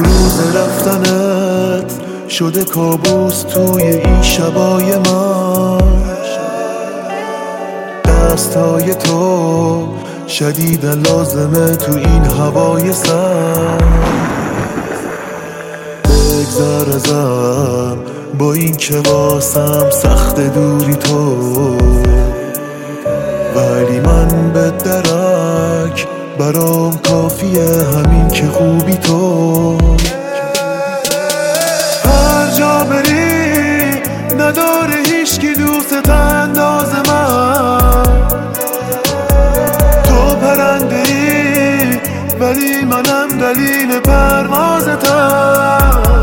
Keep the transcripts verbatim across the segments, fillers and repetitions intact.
روز رفتنت شده کابوس توی این شبای من. دستای تو شدیدن لازمه تو این هوای سرد. بگذر ازم با این که واسم سخت دوری تو، ولی من به درک برام کافیه همین که خوبی تو. هر جا بری نداره هیچکی دوست انداز من. تو پرنده ای ولی منم دلیل پروازتم.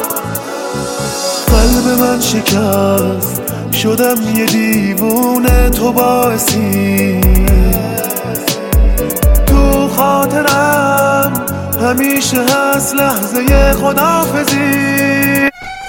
قلب من شکست شدم یه دیوونه تو باعثی. تو خاطرم همیشه هست لحظه خداحافظی.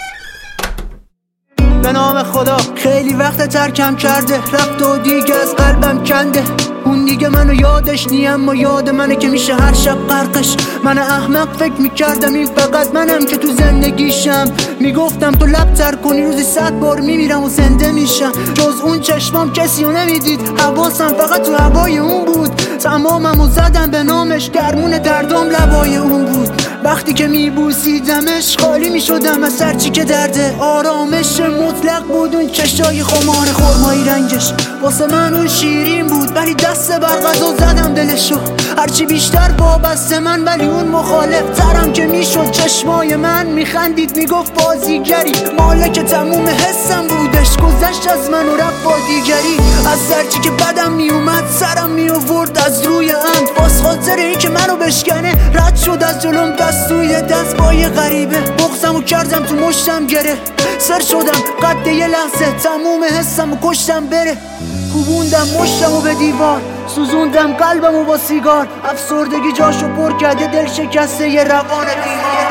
به نام خدا خیلی وقت ترکم کرده، رفت و دیگه از قلبم کنده. اون دیگه منو یادش نی اما یاد منه که میشه هر شب غرقش. من احمق فکر میکردم این فقط منم که تو زندگیشم. میگفتم تو لب تر کنی روزی صد بار میمیرم و زنده میشم. جز اون چشمام کسی رو نمیدید، حواسم فقط تو هوای اون بود. تماممو زدم به نامش، درمون دردام لبای اون بود. وقتی که میبوسیدمش خالی میشدم از هرچی که درده. آرامش مطلق بود اون چشای خمار خرمایی رنگش. واسه من اون شیرین بود ولی دست بر غذا زدم دلشو. هرچی بیشتر وابسته من ولی اون مخالف ترم که میشد. چشمای من میخندید میگفت بازیگری، مالک تموم حسم بودش. گذشت از من و رفت با دیگری. از هرچی که بدم میومد سرم میآورد از روی اند. باز خاطر این که منو بشکنه رد شد از جلوم دست توی دست با یه غریبه. بغضمو کردم تو مشتم گره، سر شدم قد یه لحظه. تموم حسمو کشتم بره. کوبوندم مشتمو به دیوار، سوزوندم قلبمو با سیگار. افسردگی جاشو پر کرده، دل شکسته یه روان بیمار.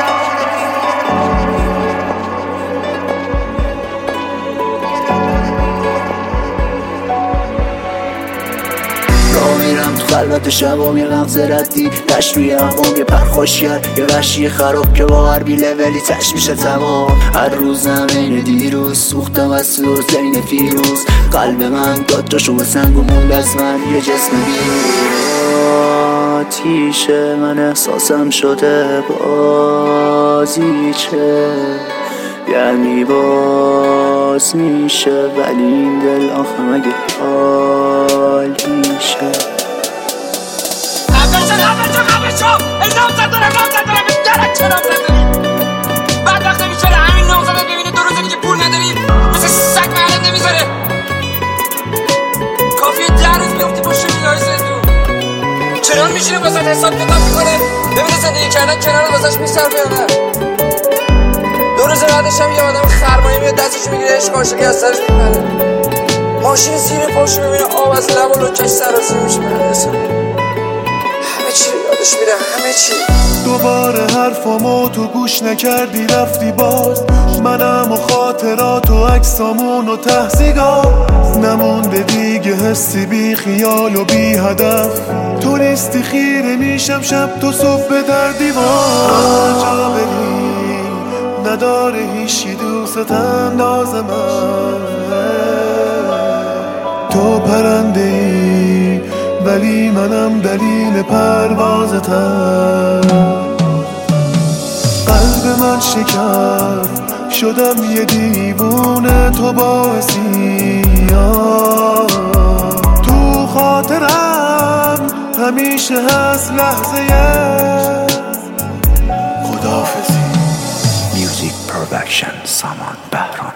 میرم تو خلوت شبام یه لحظه ردی، دشت روی هوام یه پرخوشگر، یه وحشی خراب که با هر بی لولی تش میشه تمام. هر روزم این دیروز سوختم از سور زین فیروز. قلب من داد جاشو به سنگ و موند از من یه جسم بیروز. آتیشه من احساسم شده بازیچه، یعنی باز میشه ولی این دل آخه مگه حال میشه. نام زد دارم نام زد دارم درک چه نام زد داری. بعد وقت میشه همین نام زد ببینه دو روزه دیگه پول نداری مثل سگ معلم نمیذاره. کافیه ده روز بیافتی پشت میلای زندون. چنان میشینه واسه حساب کتاب میکنه ببینه زندگی کردن کنار واسش میصرفه یا نه. دو روز بعدش هم یه آدم خرمایی میاد دستش میگیره عشقاشو که از سرش میپره. ماشین زیر پاشو ببینه آب از لب و لکش سرازیر میشه برسه. میره همه چی. دوباره حرفامو تو گوش نکردی رفتی باز. منم و خاطرات و عکسامون و تحصیلات. نمونده دیگه حسی بی خیال و بی هدف. تو نیستی خیره میشم شب تو صبح به در دیوار. جا بری نداره هیچی دوست انداز من. تو پرنده ای ولی منم دلیل پروازتم. قلب من شکست شدم یه دیوونه تو باعثی. تو خاطرم همیشه هست لحظه خداحافظی. میوزیک پرودکشن سامان بهرام.